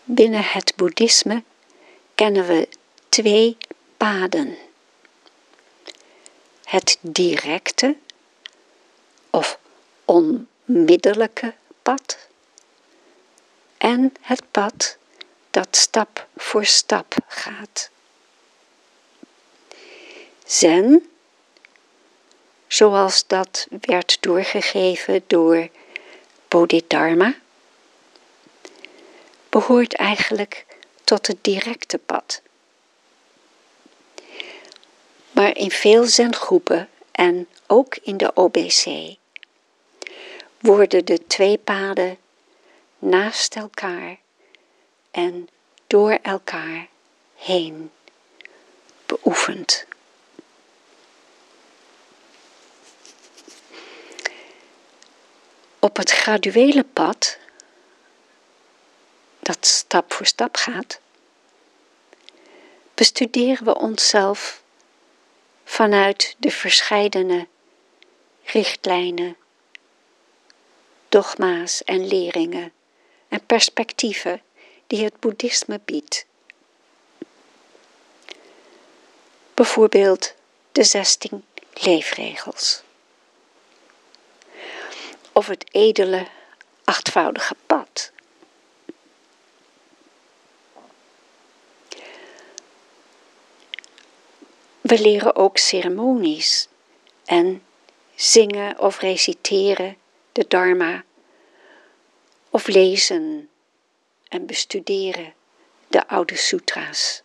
Binnen het boeddhisme kennen we 2 paden. Het directe of onmiddellijke pad en het pad dat stap voor stap gaat. Zen, zoals dat werd doorgegeven door Bodhidharma, behoort eigenlijk tot het directe pad. Maar in veel zengroepen en ook in de OBC worden de 2 paden naast elkaar en door elkaar heen beoefend. Op het graduele pad, dat stap voor stap gaat, bestuderen we onszelf vanuit de verscheidene richtlijnen, dogma's en leringen en perspectieven die het boeddhisme biedt. Bijvoorbeeld de 16 leefregels. Of het edele 8voudige pad. We leren ook ceremonies en zingen of reciteren de Dharma of lezen en bestuderen de oude sutra's.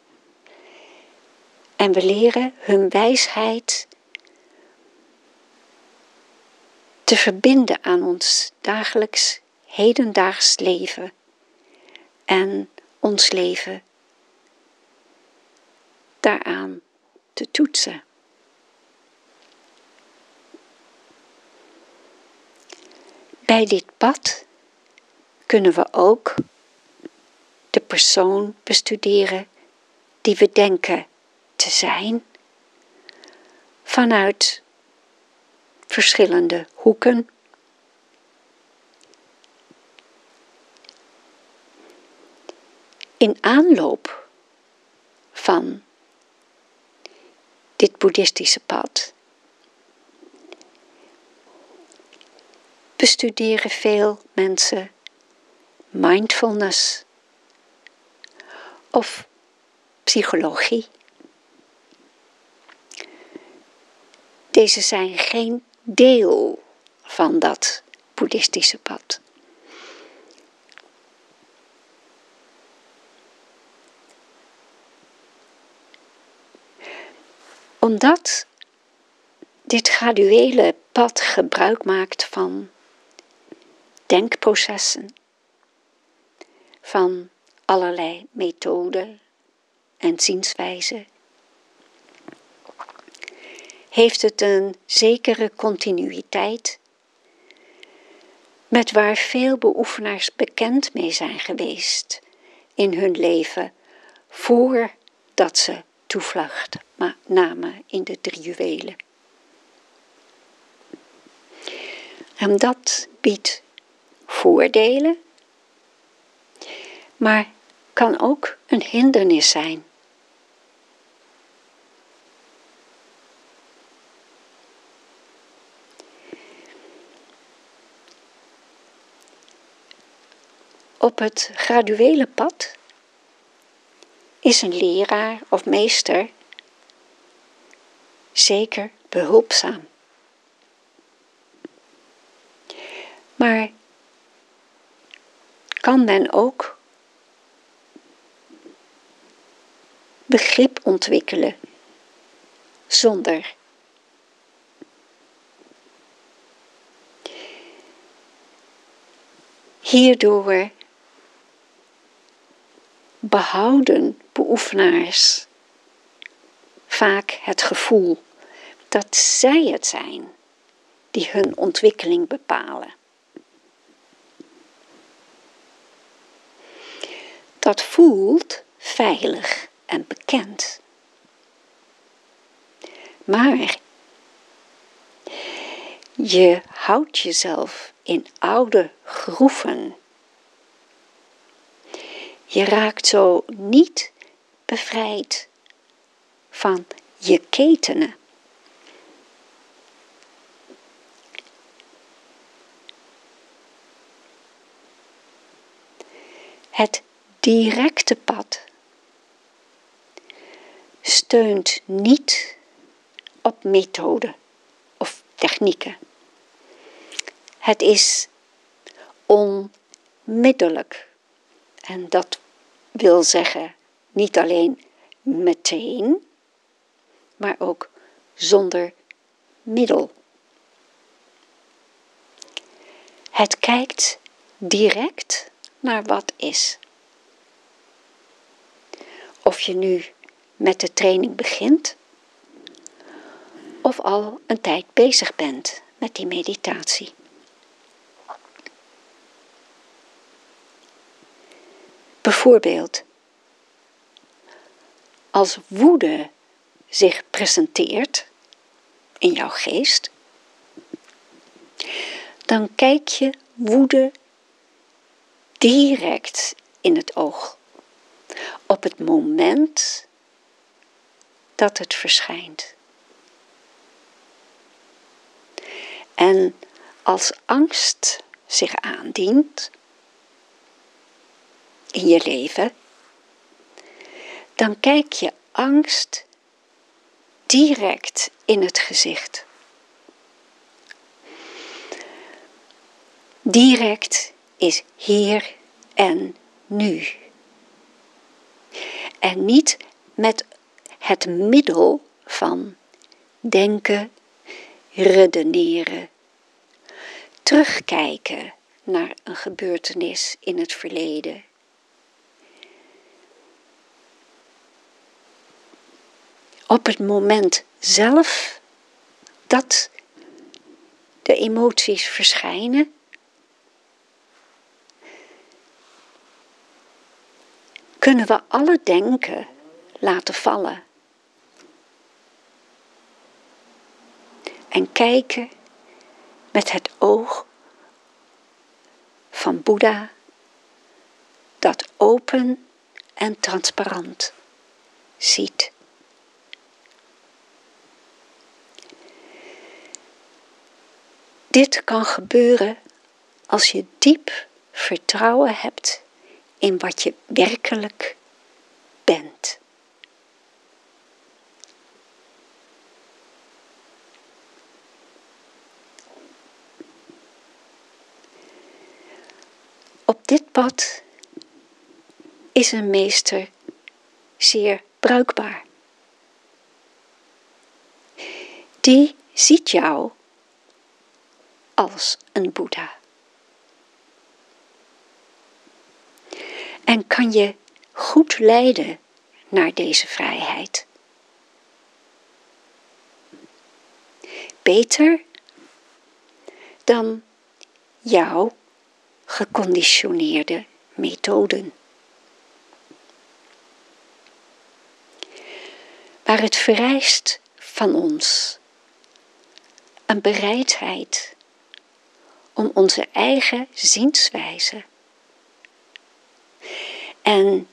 En we leren hun wijsheid te verbinden aan ons dagelijks hedendaags leven en ons leven daaraan te toetsen. Bij dit pad kunnen we ook de persoon bestuderen die we denken te zijn, vanuit verschillende hoeken. In aanloop van dit boeddhistische pad bestuderen veel mensen mindfulness of psychologie. Deze zijn geen deel van dat boeddhistische pad. Omdat dit graduele pad gebruik maakt van denkprocessen, van allerlei methoden en zienswijzen, heeft het een zekere continuïteit met waar veel beoefenaars bekend mee zijn geweest in hun leven voordat ze toevlucht namen in de 3 juwelen. En dat biedt voordelen, maar kan ook een hindernis zijn. Op het graduele pad is een leraar of meester zeker behulpzaam. Maar kan men ook begrip ontwikkelen zonder? Hierdoor behouden beoefenaars vaak het gevoel dat zij het zijn die hun ontwikkeling bepalen. Dat voelt veilig en bekend. Maar je houdt jezelf in oude groeven Je raakt zo niet bevrijd van je ketenen. Het directe pad steunt niet op methoden of technieken. Het is onmiddellijk. En dat wil zeggen niet alleen meteen, maar ook zonder middel. Het kijkt direct naar wat is. Of je nu met de training begint, of al een tijd bezig bent met die meditatie. Bijvoorbeeld, als woede zich presenteert in jouw geest, dan kijk je woede direct in het oog. Op het moment dat het verschijnt. En als angst zich aandient in je leven, dan kijk je angst direct in het gezicht. Direct is hier en nu. En niet met het middel van denken, redeneren, terugkijken naar een gebeurtenis in het verleden. Op het moment zelf dat de emoties verschijnen, kunnen we alle denken laten vallen. En kijken met het oog van Boeddha, dat open en transparant ziet. Dit kan gebeuren als je diep vertrouwen hebt in wat je werkelijk bent. Op dit pad is een meester zeer bruikbaar. Die ziet jou als een Boeddha. En kan je goed leiden naar deze vrijheid. Beter dan jouw geconditioneerde methoden. Maar het vereist van ons een bereidheid om onze eigen zienswijze en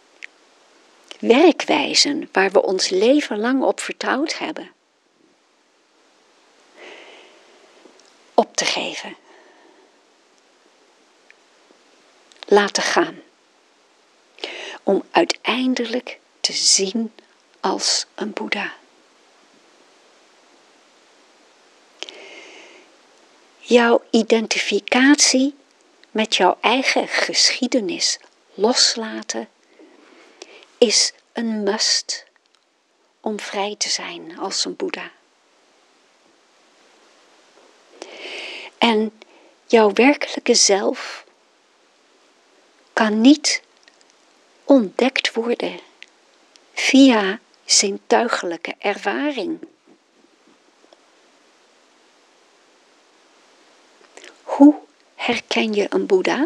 werkwijzen waar we ons leven lang op vertrouwd hebben, op te geven. Laten gaan. Om uiteindelijk te zien als een Boeddha. Jouw identificatie met jouw eigen geschiedenis loslaten is een must om vrij te zijn als een Boeddha. En jouw werkelijke zelf kan niet ontdekt worden via zintuigelijke ervaring. Hoe herken je een Boeddha?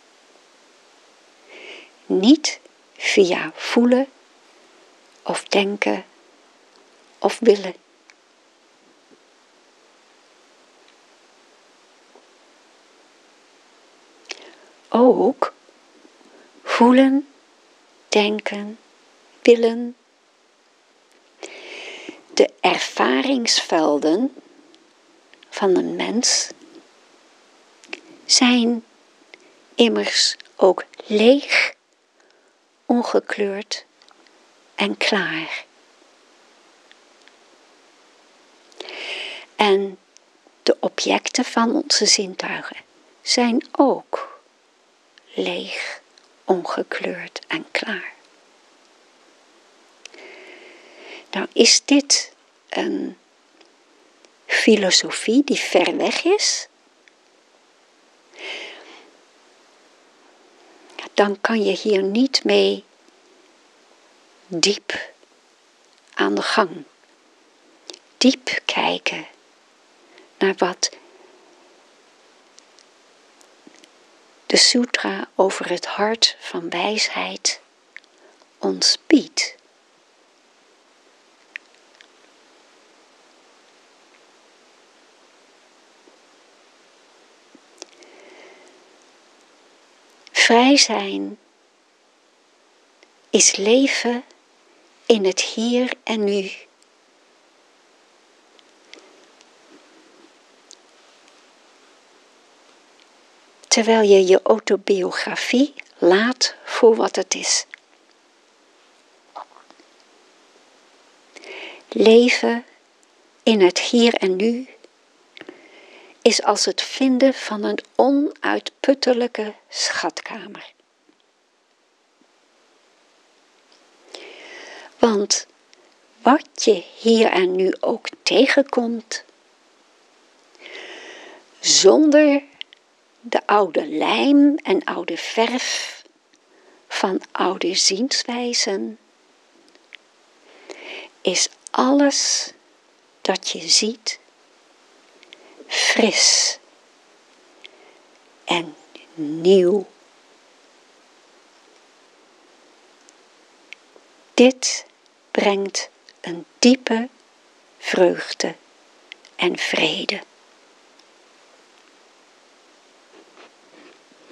Niet via voelen of denken of willen. Ook voelen denken, willen. De ervaringsvelden van een mens zijn immers ook leeg, ongekleurd en klaar. En de objecten van onze zintuigen zijn ook leeg, ongekleurd en klaar. Nou is dit een filosofie die ver weg is? Dan kan je hier niet mee diep aan de gang. Diep kijken naar wat de sutra over het hart van wijsheid ons biedt. Vrij zijn is leven in het hier en nu. Terwijl je je autobiografie laat voor wat het is. Leven in het hier en nu is als het vinden van een onuitputtelijke schatkamer. Want wat je hier en nu ook tegenkomt, zonder de oude lijm en oude verf van oude zienswijzen, is alles dat je ziet fris en nieuw. Dit brengt een diepe vreugde en vrede.